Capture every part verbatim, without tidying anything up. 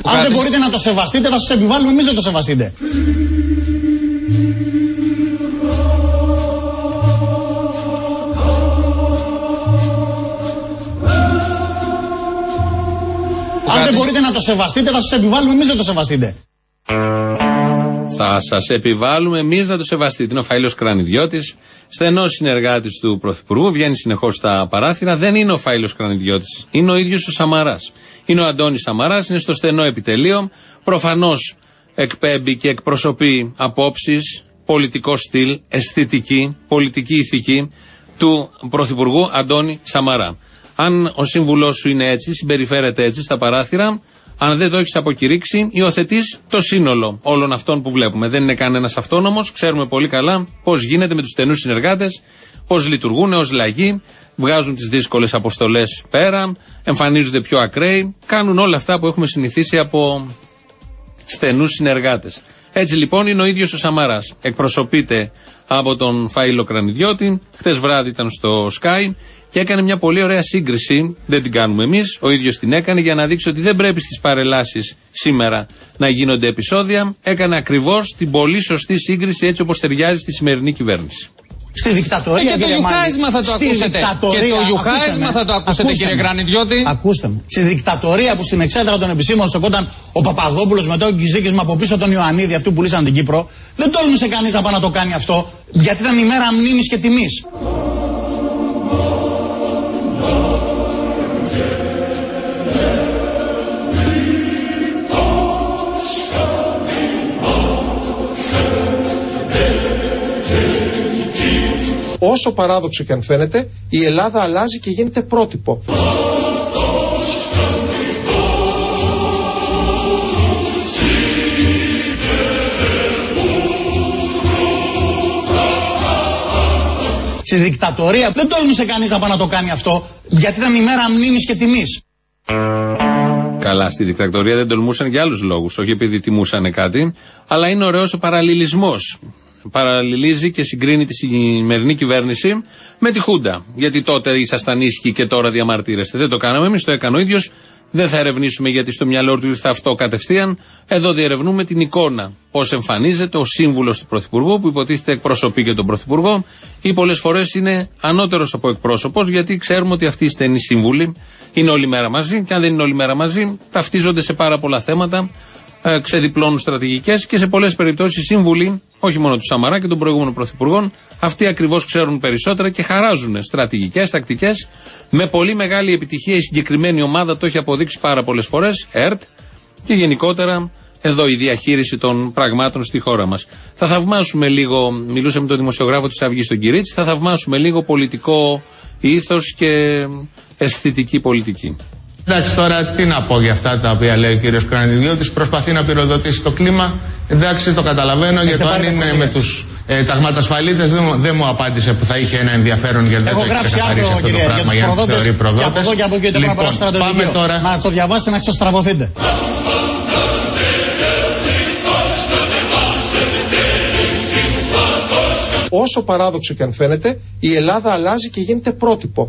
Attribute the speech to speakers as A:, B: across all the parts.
A: Αν δεν μπορείτε να το σεβαστείτε, θα σας επιβάλλουμε εμείς να το σεβαστείτε. Αν δεν μπορείτε να το σεβαστείτε, θα σας επιβάλλουμε εμείς να το σεβαστείτε.
B: Θα σας επιβάλλουμε εμείς να το σεβαστείτε. Είναι ο Φαΐλος Κρανιδιώτης, στενός συνεργάτης του Πρωθυπουργού, βγαίνει συνεχώς στα παράθυρα. Δεν είναι ο Φαΐλος Κρανιδιώτης, είναι ο ίδιος ο Σαμαράς. Είναι ο Αντώνης Σαμαράς, είναι στο στενό επιτελείο. Προφανώς εκπέμπει και εκπροσωπεί απόψεις, πολιτικό στυλ, αισθητική, πολιτική ηθική του Πρωθυπουργού Αντώνη Σαμαρά. Αν ο σύμβουλός σου είναι έτσι, συμπεριφέρεται έτσι στα παράθυρα, αν δεν το έχεις αποκηρύξει, υιοθετείς το σύνολο όλων αυτών που βλέπουμε. Δεν είναι κανένας αυτόνομος, ξέρουμε πολύ καλά πώς γίνεται με τους στενούς συνεργάτες, πώς λειτουργούν ως λαγοί, βγάζουν τις δύσκολες αποστολές πέρα, εμφανίζονται πιο ακραίοι, κάνουν όλα αυτά που έχουμε συνηθίσει από στενούς συνεργάτες. Έτσι λοιπόν είναι ο ίδιος ο Σαμαράς. Εκπροσωπείται από τον Φαΐλο Κρανιδιώτη, χτες βράδυ ήταν στο Sky και έκανε μια πολύ ωραία σύγκριση, δεν την κάνουμε εμείς, ο ίδιος την έκανε για να δείξει ότι δεν πρέπει στις παρελάσεις σήμερα να γίνονται επεισόδια. Έκανε ακριβώς την πολύ σωστή σύγκριση έτσι όπως ταιριάζει στη σημερινή κυβέρνηση.
A: Στη δικτατορία.
C: Ε, και το γιουχάρισμα θα το ακούσετε. Και το γιουχάρισμα θα το ακούσετε, κύριε Κρανιδιώτη.
A: Ακούστε με. Στη δικτατορία που στην εξέδρα των επισήμων στεκόταν ο Παπαδόπουλος μετά ο Κιζίκης από πίσω τον Ιωαννίδη, αυτού που πουλήσαν την Κύπρο, δεν τόλμησε κανείς να πάει να το κάνει αυτό, γιατί ήταν η μέρα μνήμης και τιμής.
D: Όσο παράδοξο και αν φαίνεται, η Ελλάδα αλλάζει και γίνεται πρότυπο.
A: Στη δικτατορία δεν τόλμησε κανείς να πάει να το κάνει αυτό, γιατί ήταν η μέρα μνήμης και τιμής.
B: Καλά, στη δικτατορία δεν τολμούσαν για άλλους λόγους, όχι επειδή τιμούσαν κάτι, αλλά είναι ωραίος ο παραλληλισμός. Παραλληλίζει και συγκρίνει τη σημερινή κυβέρνηση με τη Χούντα. Γιατί τότε ήσασταν ήσυχοι και τώρα διαμαρτύρεστε. Δεν το κάναμε εμείς, το έκανε ο ίδιος. Δεν θα ερευνήσουμε γιατί στο μυαλό του ήρθε αυτό κατευθείαν. Εδώ διερευνούμε την εικόνα. Πώς εμφανίζεται ο σύμβουλος του Πρωθυπουργού, που υποτίθεται εκπροσωπεί και τον Πρωθυπουργό, ή πολλές φορές είναι ανώτερος από εκπρόσωπος, γιατί ξέρουμε ότι αυτοί οι στενοί σύμβουλοι είναι όλη μέρα μαζί. Και αν δεν είναι όλη μέρα μαζί, ταυτίζονται σε πάρα πολλά θέματα. Ξεδιπλώνουν στρατηγικές και σε πολλές περιπτώσεις οι σύμβουλοι, όχι μόνο του Σαμαρά και των προηγούμενων πρωθυπουργών, αυτοί ακριβώς ξέρουν περισσότερα και χαράζουν στρατηγικές, τακτικές. Με πολύ μεγάλη επιτυχία η συγκεκριμένη ομάδα το έχει αποδείξει πάρα πολλές φορές, ΕΡΤ, και γενικότερα εδώ η διαχείριση των πραγμάτων στη χώρα μας. Θα θαυμάσουμε λίγο, μιλούσε με τον δημοσιογράφο της Αυγής τον Κυρίτσι, θα θαυμάσουμε λίγο πολιτικό ήθος και αισθητική πολιτική.
E: Εντάξει, τώρα τι να πω για αυτά τα οποία λέει ο κύριος Κρανιδιώτης, προσπαθεί να πυροδοτήσει το κλίμα. Εντάξει, το καταλαβαίνω, για το αν είναι με τους ε, ταγματασφαλίτες δεν, δεν μου απάντησε που θα είχε ένα ενδιαφέρον, γιατί δεν το έχει ξεκαθαρίσει αυτό το πράγμα για να θεωρεί προδότες.
A: Και από εδώ και από εκεί
E: λοιπόν, πάμε τώρα.
A: Να το διαβάσετε, να ξεστραβωθείτε.
D: Όσο παράδοξο και αν φαίνεται, η Ελλάδα αλλάζει και γίνεται πρότυπο.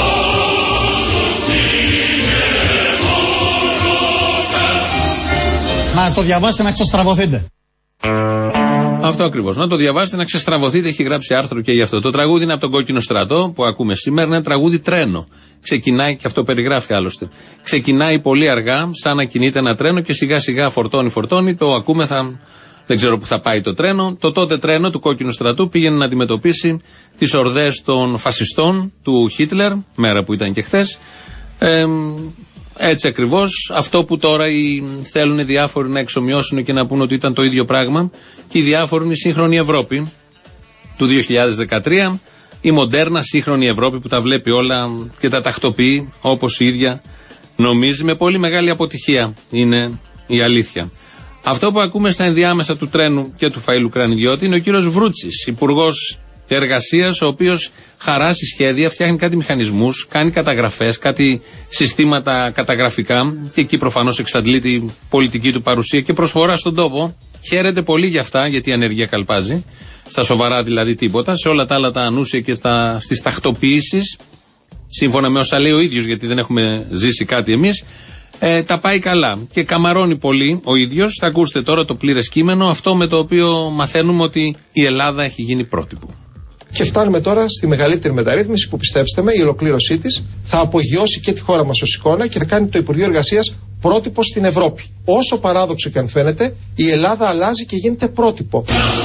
A: Να το διαβάσετε, να ξεστραβωθείτε.
B: Αυτό ακριβώς. Να το διαβάσετε, να ξεστραβωθείτε. Έχει γράψει άρθρο και γι' αυτό. Το τραγούδι είναι από τον Κόκκινο Στρατό που ακούμε σήμερα. Είναι ένα τραγούδι τρένο. Ξεκινάει, και αυτό περιγράφει άλλωστε. Ξεκινάει πολύ αργά, σαν να κινείται ένα τρένο και σιγά σιγά φορτώνει, φορτώνει. Το ακούμε, θα, δεν ξέρω που θα πάει το τρένο. Το τότε τρένο του Κόκκινου Στρατού πήγαινε να αντιμετωπίσει τις ορδές των φασιστών του Χίτλερ, μέρα που ήταν και χθες. Ε, Έτσι ακριβώς, αυτό που τώρα οι, θέλουν οι διάφοροι να εξομοιώσουν και να πούν ότι ήταν το ίδιο πράγμα, και οι διάφοροι είναι η σύγχρονη Ευρώπη του δύο χιλιάδες δεκατρία, η μοντέρνα σύγχρονη Ευρώπη που τα βλέπει όλα και τα τακτοποιεί όπως η ίδια νομίζει, με πολύ μεγάλη αποτυχία, είναι η αλήθεια. Αυτό που ακούμε στα ενδιάμεσα του τρένου και του Φαΐλου Κρανιδιώτη είναι ο κύριος Βρούτσης, υπουργός εργασίας, ο οποίος χαράσει σχέδια, φτιάχνει κάτι μηχανισμούς, κάνει καταγραφές, κάτι συστήματα καταγραφικά, και εκεί προφανώς εξαντλεί την πολιτική του παρουσία και προσφορά στον τόπο. Χαίρεται πολύ για αυτά, γιατί η ανεργία καλπάζει. Στα σοβαρά δηλαδή τίποτα. Σε όλα τα άλλα τα ανούσια και στα, στις τακτοποιήσεις, σύμφωνα με όσα λέει ο ίδιος, γιατί δεν έχουμε ζήσει κάτι εμείς, Ε, τα πάει καλά και καμαρώνει πολύ ο ίδιος. Θα ακούσετε τώρα το πλήρες κείμενο, αυτό με το οποίο μαθαίνουμε ότι η Ελλάδα έχει γίνει πρότυπο.
D: Και φτάνουμε τώρα στη μεγαλύτερη μεταρρύθμιση που, πιστέψτε με, η ολοκλήρωσή της θα απογειώσει και τη χώρα μας ως εικόνα και θα κάνει το Υπουργείο Εργασίας πρότυπο στην Ευρώπη. Όσο παράδοξο και αν φαίνεται, η Ελλάδα αλλάζει και γίνεται πρότυπο.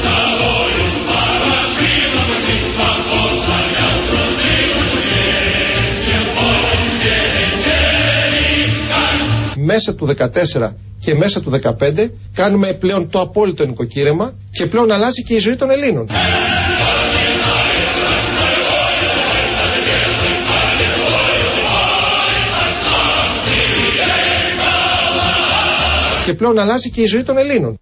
D: Μέσα του δεκατέσσερα και μέσα του δεκαπέντε κάνουμε πλέον το απόλυτο νοικοκύρεμα και πλέον αλλάζει και η ζωή των Ελλήνων. Και πλέον αλλάζει και η ζωή των Ελλήνων.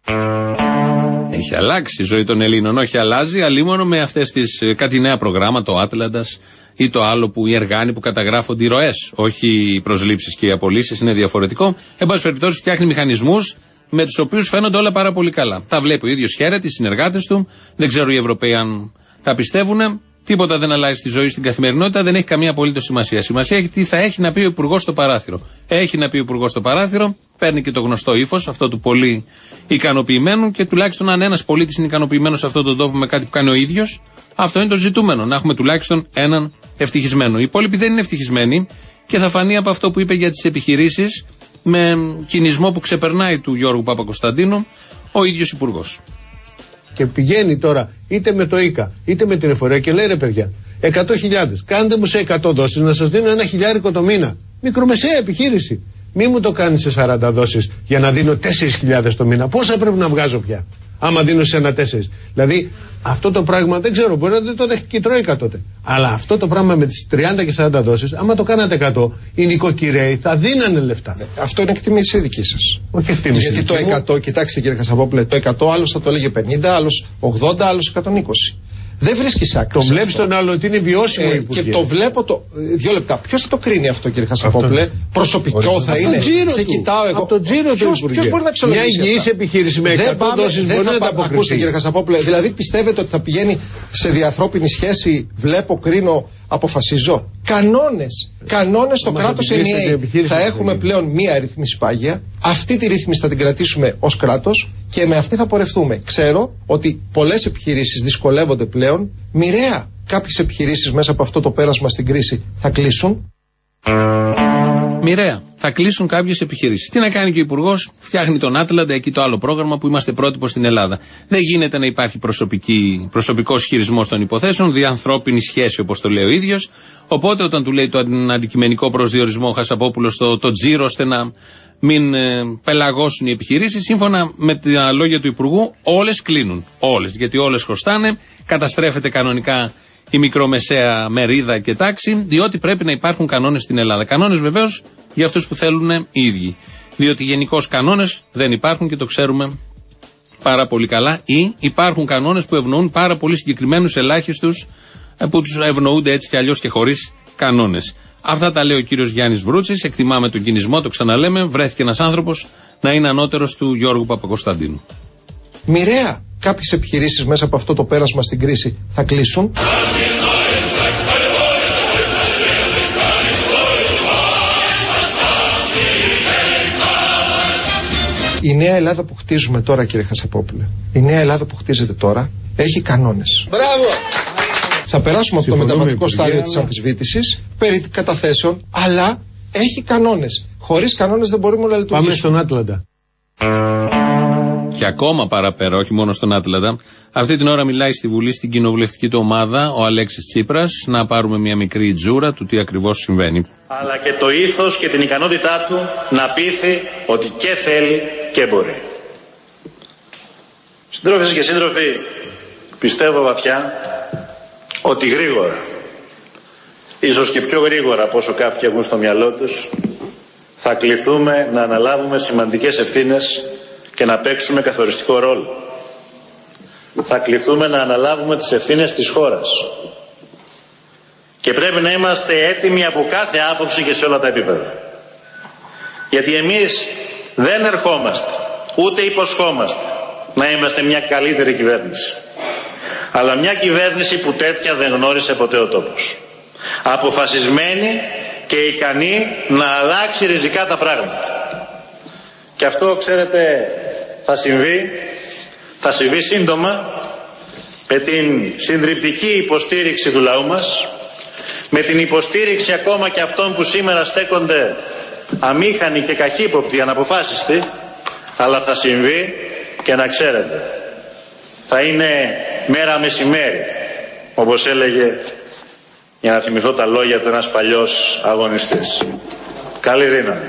B: Έχει αλλάξει η ζωή των Ελλήνων, όχι αλλάζει, αλλήμωνο με αυτές τις κάτι νέα προγράμματα, το Άτλαντας ή το άλλο που οι εργάνοι που καταγράφονται οι ροές, όχι οι προσλήψεις και οι απολύσεις, είναι διαφορετικό. Εν πάση περιπτώσει, φτιάχνει μηχανισμούς με τους οποίους φαίνονται όλα πάρα πολύ καλά. Τα βλέπει ο ίδιος, χαίρεται, οι συνεργάτες του, δεν ξέρω οι Ευρωπαίοι αν τα πιστεύουν. Τίποτα δεν αλλάζει στη ζωή, στην καθημερινότητα, δεν έχει καμία απολύτως σημασία. Σημασία έχει τι θα έχει να πει ο Υπουργός στο παράθυρο. Έχει να πει ο Υπουργός στο παράθυρο, παίρνει και το γνωστό ύφος, αυτό του πολύ ικανοποιημένου, και τουλάχιστον αν ένας πολίτης είναι ικανοποιημένος σε αυτόν τον τόπο με κάτι που κάνει ο ίδιος, αυτό είναι το ζητούμενο. Να έχουμε τουλάχιστον έναν ευτυχισμένο. Οι υπόλοιποι δεν είναι ευτυχισμένοι και θα φανεί από αυτό που είπε για τις επιχειρήσεις, με κινησμό που ξεπερνάει του Γιώργου Παπακοσταντίνου, ο ίδιος Υπουργός.
F: Και πηγαίνει τώρα είτε με το ΙΚΑ είτε με την εφορία και λέει, ρε παιδιά, εκατό χιλιάδες, κάντε μου σε εκατό δόσεις να σας δίνω ένα χιλιάρικο το μήνα. Μικρομεσαία επιχείρηση. Μη μου το κάνει σε σαράντα δόσεις για να δίνω τέσσερις χιλιάδες το μήνα. Πόσα πρέπει να βγάζω πια, άμα δίνω σε ένα τέσσερις. Δηλαδή αυτό το πράγμα δεν ξέρω, μπορεί να δεν το δέχει και η Τρόικα τότε. Αλλά αυτό το πράγμα με τις τριάντα και σαράντα δόσεις, άμα το κάνατε εκατό, οι νοικοκυρέοι θα δίνανε λεφτά.
D: Αυτό είναι εκτίμηση δική σας.
F: Όχι εκτίμηση.
D: Γιατί το εκατό, κοιτάξτε κύριε Χασαπόπουλε, το εκατό άλλος θα το έλεγε πενήντα, άλλος ογδόντα, άλλος εκατόν είκοσι. Δεν βρίσκεις άκρη.
F: Το βλέπεις τον άλλο ότι είναι βιώσιμο, ε,
D: και το βλέπω το. Δύο λεπτά. Ποιος θα το κρίνει αυτό, κύριε Χασαπόπουλε? Προσωπικό όχι, θα είναι. Σε κοιτάω εγώ.
F: Από το τζίρο του.
D: Ποιος μπορεί να αξιολογήσει?
F: Μια υγιής επιχείρηση με εκατό δόσεις μπορεί να τα αποκριθεί.
D: Ακούστε, κύριε Χασαπόπουλε, δηλαδή πιστεύετε ότι θα πηγαίνει σε διανθρώπινη σχέση, βλέπω, κρίνω, αποφασίζω? Κανόνες. Κανόνες στο κράτος ενιαίοι. Θα έχουμε πλέον μία ρύθμιση πάγια. Αυτή τη ρύθμιση θα την κρατήσουμε ως κράτος και με αυτή θα πορευτούμε. Ξέρω ότι πολλές επιχειρήσεις δυσκολεύονται πλέον. Μοιραία κάποιες επιχειρήσεις μέσα από αυτό το πέρασμα στην κρίση θα κλείσουν.
B: Μοιραία. Θα κλείσουν κάποιες επιχειρήσεις. Τι να κάνει και ο Υπουργός? Φτιάχνει τον Άτλαντα, εκεί το άλλο πρόγραμμα που είμαστε πρότυπο στην Ελλάδα. Δεν γίνεται να υπάρχει προσωπικός χειρισμός των υποθέσεων, διανθρώπινη σχέση όπως το λέει ο ίδιος. Οπότε όταν του λέει το αντικειμενικό προσδιορισμό ο Χασαπόπουλος το, το τζίρο, ώστε να μην ε, πελαγώσουν οι επιχειρήσεις, σύμφωνα με τα λόγια του Υπουργού, όλες κλείνουν. Όλες. Γιατί όλες χρωστάνε, καταστρέφεται κανονικά η μικρομεσαία μερίδα και τάξη, διότι πρέπει να υπάρχουν κανόνες στην Ελλάδα. Κανόνες βεβαίως για αυτούς που θέλουν οι ίδιοι. Διότι γενικώς κανόνες δεν υπάρχουν και το ξέρουμε πάρα πολύ καλά, ή υπάρχουν κανόνες που ευνοούν πάρα πολύ συγκεκριμένους ελάχιστους, που τους ευνοούνται έτσι κι αλλιώς και χωρίς κανόνες. Αυτά τα λέει ο κύριος Γιάννης Βρούτσης. Εκτιμάμε τον κινησμό, το ξαναλέμε. Βρέθηκε ένας άνθρωπος να είναι ανώτερος του Γιώργου Παπακοσταντίνου.
D: Μοιραία κάποιες επιχειρήσεις μέσα από αυτό το πέρασμα στην κρίση θα κλείσουν. Η νέα Ελλάδα που χτίζουμε τώρα, κύριε Χασαπόπουλε, η νέα Ελλάδα που χτίζεται τώρα έχει κανόνες.
F: Μπράβο!
D: Θα περάσουμε από το μεταβατικό στάδιο της αμφισβήτησης περί καταθέσεων, αλλά έχει κανόνες. Χωρίς κανόνες δεν μπορούμε να λειτουργήσουμε.
F: Πάμε στον Άτλαντα.
B: Και ακόμα παραπέρα, όχι μόνο στον Άτλαντα. Αυτή την ώρα μιλάει στη Βουλή, στην κοινοβουλευτική του ομάδα, ο Αλέξης Τσίπρας. Να πάρουμε μια μικρή τζούρα του τι ακριβώς συμβαίνει.
G: Αλλά και το ήθος και την ικανότητά του να πείθει ότι και θέλει και μπορεί. Συντρόφισσες και σύντροφοι, πιστεύω βαθιά ότι γρήγορα, ίσως και πιο γρήγορα από όσο κάποιοι έχουν στο μυαλό τους, θα κληθούμε να αναλάβουμε σημαντικές ευθύνες και να παίξουμε καθοριστικό ρόλο. Θα κληθούμε να αναλάβουμε τις ευθύνες της χώρας. Και πρέπει να είμαστε έτοιμοι από κάθε άποψη και σε όλα τα επίπεδα. Γιατί εμείς δεν ερχόμαστε, ούτε υποσχόμαστε να είμαστε μια καλύτερη κυβέρνηση. Αλλά μια κυβέρνηση που τέτοια δεν γνώρισε ποτέ ο τόπος. Αποφασισμένη και ικανή να αλλάξει ριζικά τα πράγματα. Και αυτό, ξέρετε, θα συμβεί, θα συμβεί σύντομα με την συντριπτική υποστήριξη του λαού μας, με την υποστήριξη ακόμα και αυτών που σήμερα στέκονται αμήχανοι και καχύποπτοι, αναποφάσιστοι, αλλά θα συμβεί και να ξέρετε, θα είναι μέρα μεσημέρι, όπως έλεγε, για να θυμηθώ τα λόγια του, ένας παλιός αγωνιστής. Καλή δύναμη.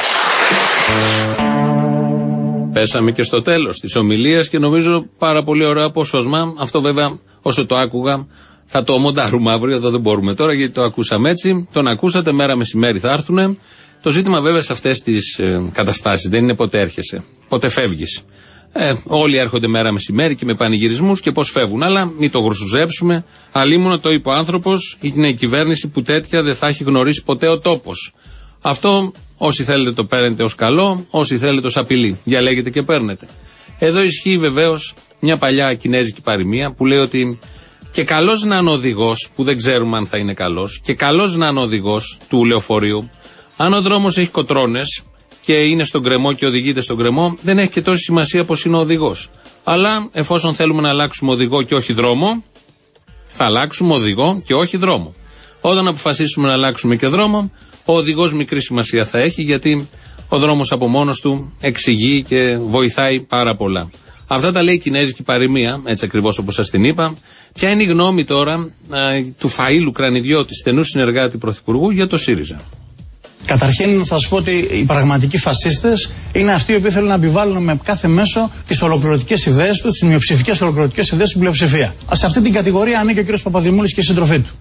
B: Πέσαμε και στο τέλος της ομιλίας και νομίζω πάρα πολύ ωραίο απόσπασμα. Αυτό βέβαια όσο το άκουγα θα το μοντάρουμε αύριο, εδώ δεν μπορούμε τώρα γιατί το ακούσαμε έτσι. Τον ακούσατε, μέρα μεσημέρι θα έρθουνε. Το ζήτημα βέβαια σε αυτές τις ε, καταστάσεις δεν είναι πότε έρχεσαι, πότε φεύγεις. Ε, όλοι έρχονται μέρα μεσημέρι και με πανηγυρισμούς και πώς φεύγουν, αλλά μην το γρουσουζέψουμε. Αλλήμωνο το είπε ο άνθρωπος, είναι η κυβέρνηση που τέτοια δεν θα έχει γνωρίσει ποτέ ο τόπος. Αυτό όσοι θέλετε το παίρνετε ως καλό, όσοι θέλετε ως απειλή. Διαλέγετε και παίρνετε. Εδώ ισχύει βεβαίως μια παλιά κινέζικη παροιμία που λέει ότι και καλός να είναι ο οδηγός, που δεν ξέρουμε αν θα είναι καλός, και καλός να είναι ο οδηγός του λεωφορείου, αν ο δρόμος έχει κοτρώνες και είναι στον γκρεμό και οδηγείται στον γκρεμό, δεν έχει και τόση σημασία πως είναι ο οδηγός. Αλλά εφόσον θέλουμε να αλλάξουμε οδηγό και όχι δρόμο, θα αλλάξουμε οδηγό και όχι δρόμο. Όταν αποφασίσουμε να αλλάξουμε και δρόμο, ο οδηγός μικρή σημασία θα έχει, γιατί ο δρόμος από μόνος του εξηγεί και βοηθάει πάρα πολλά. Αυτά τα λέει η κινέζικη παροιμία, έτσι ακριβώς όπως σας την είπα. Ποια είναι η γνώμη τώρα α, του Φαΐλου Κρανιδιώτη, στενού συνεργάτη πρωθυπουργού, για το ΣΥΡΙΖΑ?
A: Καταρχήν θα σας πω ότι οι πραγματικοί φασίστες είναι αυτοί οι οποίοι θέλουν να επιβάλλουν με κάθε μέσο τις ολοκληρωτικές ιδέες τους, τις μειοψηφικές ολοκληρωτικές ιδέες στην πλειοψηφία. Σε αυτή την κατηγορία ανήκει ο κ. Παπαδημούλης και η συντροφή του.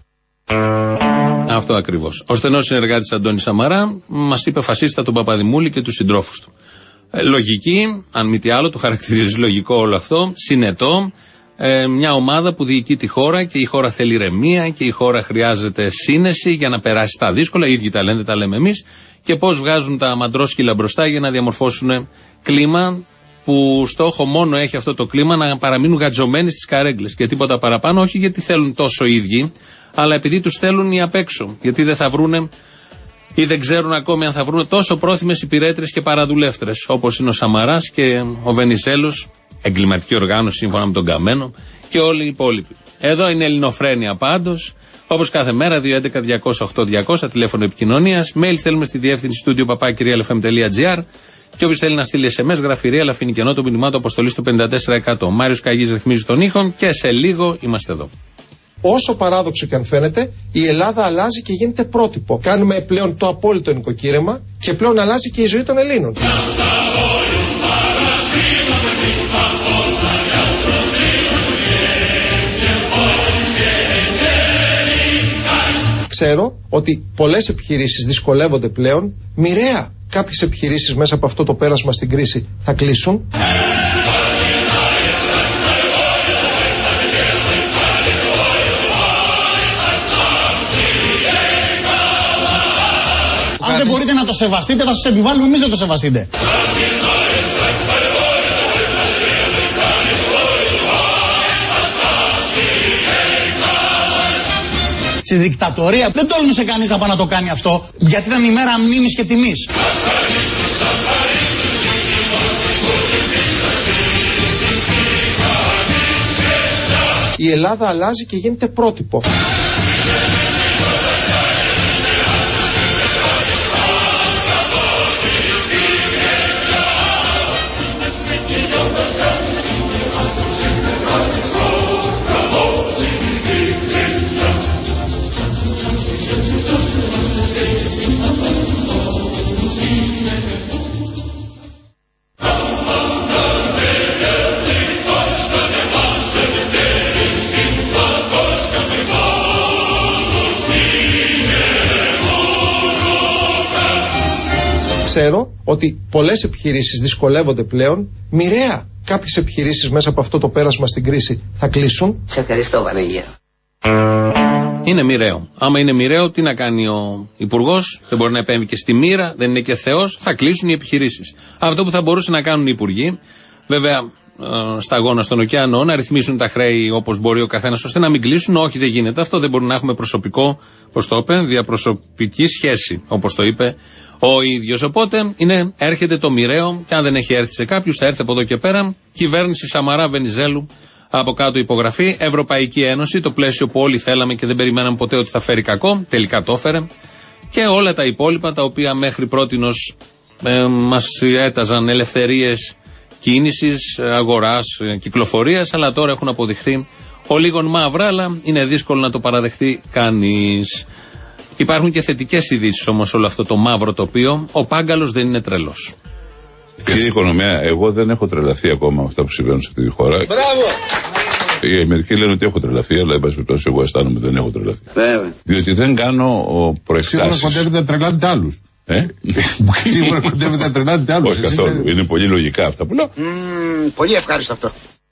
B: Αυτό ακριβώς. Ο στενός συνεργάτης Αντώνης Σαμαρά μας είπε φασίστα τον Παπαδημούλη και τους συντρόφους του. Ε, λογική, αν μη τι άλλο, του χαρακτηρίζει λογικό όλο αυτό, συνετό. Ε, μια ομάδα που διοικεί τη χώρα και η χώρα θέλει ηρεμία και η χώρα χρειάζεται σύνεση για να περάσει τα δύσκολα. Οι ίδιοι τα λένε, τα λέμε εμείς. Και πώς βγάζουν τα μαντρόσκυλα μπροστά για να διαμορφώσουν κλίμα που στόχο μόνο έχει αυτό το κλίμα να παραμείνουν γατζωμένοι στις καρέγκλες και τίποτα παραπάνω. Όχι γιατί θέλουν τόσο οι ίδιοι, αλλά επειδή τους θέλουν οι απ' έξω. Γιατί δεν θα βρούνε ή δεν ξέρουν ακόμη αν θα βρούνε τόσο πρόθυμες υπηρέτρες και παραδουλεύτρες όπως είναι ο Σαμαράς και ο Βενιζέλος, εγκληματική οργάνωση σύμφωνα με τον Καμένο, και όλοι οι υπόλοιποι. Εδώ είναι Ελληνοφρένεια πάντως, όπως κάθε μέρα, δύο έντεκα διακόσια οκτώ διακόσια, τηλέφωνο επικοινωνίας. Mail στέλνουμε στη διεύθυνση στούντιο παπάκι real f m τελεία g r και όποιος θέλει να στείλει ες εμ ες, γραφειρία, αλλά αφήνει κενό το μηνυμά του αποστολή στο πενήντα τέσσερα εκατό. Μάριος Καγής ρυθμίζει τον ήχον και σε λίγο είμαστε εδώ.
D: Όσο παράδοξο και αν φαίνεται, η Ελλάδα αλλάζει και γίνεται πρότυπο. Κάνουμε πλέον το απόλυτο νοικοκύρεμα και πλέον αλλάζει και η ζωή των Ελλήνων. Ξέρω ότι πολλές επιχειρήσεις δυσκολεύονται πλέον. Μοιραία κάποιες επιχειρήσεις μέσα από αυτό το πέρασμα στην κρίση θα κλείσουν.
A: Αν δεν μπορείτε να το σεβαστείτε, θα σας επιβάλλουμε εμείς να το σεβαστείτε. Στη δικτατορία δεν τόλμησε κανείς να πάει να το κάνει αυτό, γιατί ήταν η μέρα μνήμης και τιμής.
D: Η Ελλάδα αλλάζει και γίνεται πρότυπο. Ξέρω ότι πολλές επιχειρήσεις δυσκολεύονται πλέον. Μοιραία κάποιες επιχειρήσεις μέσα από αυτό το πέρασμα στην κρίση θα κλείσουν.
H: Σε ευχαριστώ, Βανίγια.
B: Είναι μοιραίο. Άμα είναι μοιραίο, τι να κάνει ο Υπουργός? Δεν μπορεί να επέμβει και στη μοίρα, δεν είναι και Θεός. Θα κλείσουν οι επιχειρήσεις. Αυτό που θα μπορούσαν να κάνουν οι Υπουργοί, βέβαια ε, σταγόνα στον ωκεανό, να ρυθμίσουν τα χρέη όπως μπορεί ο καθένας, ώστε να μην κλείσουν. Όχι, δεν γίνεται αυτό. Δεν μπορούμε να έχουμε προσωπικό, πώς το είπε, διαπροσωπική σχέση, όπως το είπε ο ίδιος. Οπότε είναι, έρχεται το μοιραίο, και αν δεν έχει έρθει σε κάποιους, θα έρθει από εδώ και πέρα. Κυβέρνηση Σαμαρά Βενιζέλου, από κάτω υπογραφή. Ευρωπαϊκή Ένωση, το πλαίσιο που όλοι θέλαμε και δεν περιμέναμε ποτέ ότι θα φέρει κακό. Τελικά το έφερε. Και όλα τα υπόλοιπα, τα οποία μέχρι πρότινος ε, μας έταζαν ελευθερίες κίνησης, αγοράς, κυκλοφορίας, αλλά τώρα έχουν αποδειχθεί ο λίγων μαύρα, αλλά είναι δύσκολο να το παραδεχτεί κανείς. Υπάρχουν και θετικές ειδήσεις όμως όλο αυτό το μαύρο τοπίο. Ο Πάγκαλος δεν είναι τρελός.
H: Κύριε Οικονομία, εγώ δεν έχω τρελαθεί ακόμα με αυτά που συμβαίνουν σε αυτή τη χώρα.
D: Μπράβο!
H: Οι μερικοί λένε ότι έχω τρελαθεί, αλλά εν πάση περιπτώσει εγώ αισθάνομαι ότι δεν έχω τρελαθεί.
D: Βέβαια.
H: Διότι δεν κάνω προεκτάσεις.
I: Σίγουρα κοντεύετε να τρελάτε άλλους.
H: Ε?
I: Σίγουρα κοντεύετε να τρελάτε άλλους.
H: Όχι καθόλου. Είναι... είναι πολύ λογικά αυτά που λέω.
D: Mm, πολύ ευχάριστο αυτό.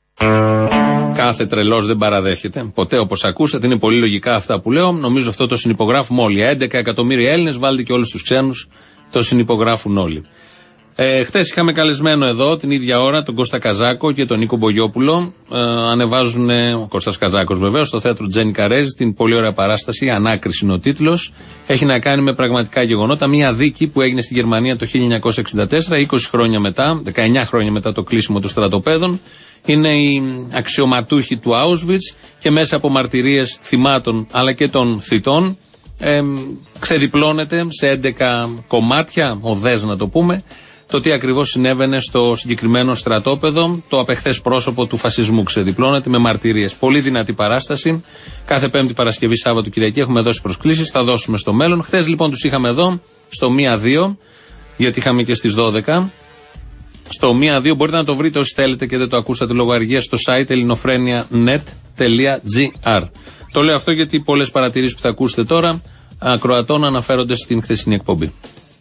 B: Κάθε τρελός δεν παραδέχεται. Ποτέ, όπως ακούσατε, είναι πολύ λογικά αυτά που λέω. Νομίζω αυτό το συνυπογράφουμε όλοι. έντεκα εκατομμύρια Έλληνες, βάλτε και όλους τους ξένους, το συνυπογράφουν όλοι. Ε, χτες είχαμε καλεσμένο εδώ την ίδια ώρα τον Κώστα Καζάκο και τον Νίκο Μπογιόπουλο. Ε, ανεβάζουν, ο Κώστας Καζάκος βεβαίως, στο θέατρο Τζένι Καρέζη, την πολύ ωραία παράσταση, Ανάκριση είναι ο τίτλος. Έχει να κάνει με πραγματικά γεγονότα. Μια δίκη που έγινε στη Γερμανία το χίλια εννιακόσια εξήντα τέσσερα, είκοσι χρόνια μετά, δεκαεννιά χρόνια μετά το κλείσιμο των στρατοπέδων. Είναι οι αξιωματούχοι του Auschwitz και μέσα από μαρτυρίες θυμάτων αλλά και των θητών ε, ξεδιπλώνεται σε έντεκα κομμάτια, οδές να το πούμε, το τι ακριβώς συνέβαινε στο συγκεκριμένο στρατόπεδο. Το απεχθές πρόσωπο του φασισμού ξεδιπλώνεται με μαρτυρίες. Πολύ δυνατή παράσταση. Κάθε Πέμπτη, Παρασκευή, Σάββατο, Κυριακή έχουμε δώσει προσκλήσεις. Θα δώσουμε στο μέλλον. Χθες λοιπόν τους είχαμε εδώ στο μία δύο, γιατί είχαμε και στις δώδεκα. Στο μία δύο μπορείτε να το βρείτε όσοι θέλετε και δεν το ακούσατε λόγω αργίας στο site ελληνοφρένια τελεία νετ τελεία τζι άρ. Το λέω αυτό γιατί πολλές παρατηρήσεις που θα ακούσετε τώρα ακροατών αναφέρονται στην χθεσινή εκπομπή.